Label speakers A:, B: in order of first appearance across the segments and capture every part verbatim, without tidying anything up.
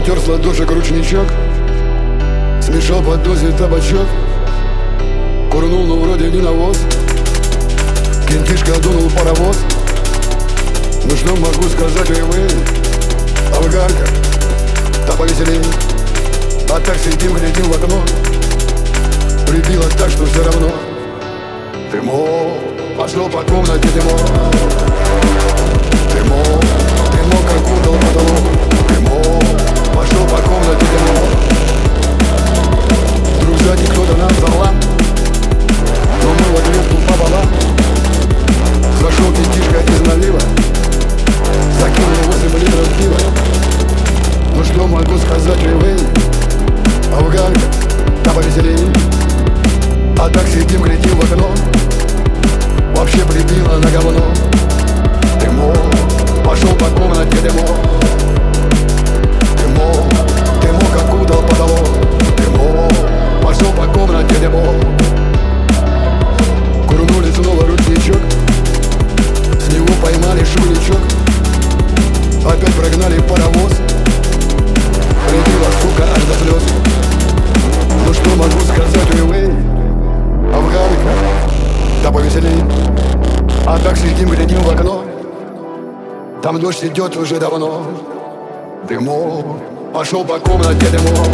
A: Потер с ладошек ручничок, смешал под дозе табачок, курнул, ну вроде не навоз. Кентишка дунул паровоз. Ну что могу сказать, ой вы, афганка, та повеселей. А так сидим, глядим в окно, прибило так, что все равно. Дымок, пошел по комнате дымок. Дымок, дымок окутал потолок. Дымок, пошел по комнате дымок. Вдруг сзади кто-то нам залам, но мы в ответку пополам. Зашел кентишка из налива, закинул восемь литров пива. Ну что могу сказать, ой, афганка, та повеселей. А так сидим, глядим в окно, вообще прибило на говно. Дымок, пошел по комнате дымок. Дымок, дымок окутал потолок. Дымок, пошел по комнате дымок. Курнули снова ручничок, с него поймали шумничок. Опять прогнали паровоз, прибило, сука, аж до слез. Ну что могу сказать, ой, афганка, да повеселей. А так сидим, глядим в окно, там дождь идет уже давно. Дымок, пошел по комнате дымок.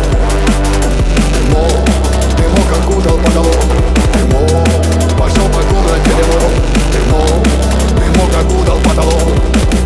A: Дымок, дымок окутал потолок. Дымок, пошел по комнате дымок. Дымок, дымок окутал потолок.